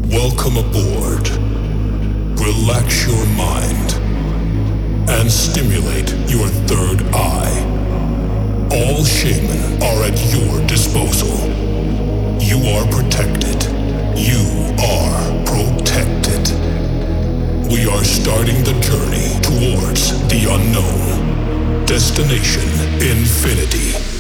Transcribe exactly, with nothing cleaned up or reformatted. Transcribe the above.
Welcome aboard. Relax your mind and stimulate your third eye. All shaman are at your disposal. You are protected. You are protected. We are starting the journey towards the unknown. Destination Infinity.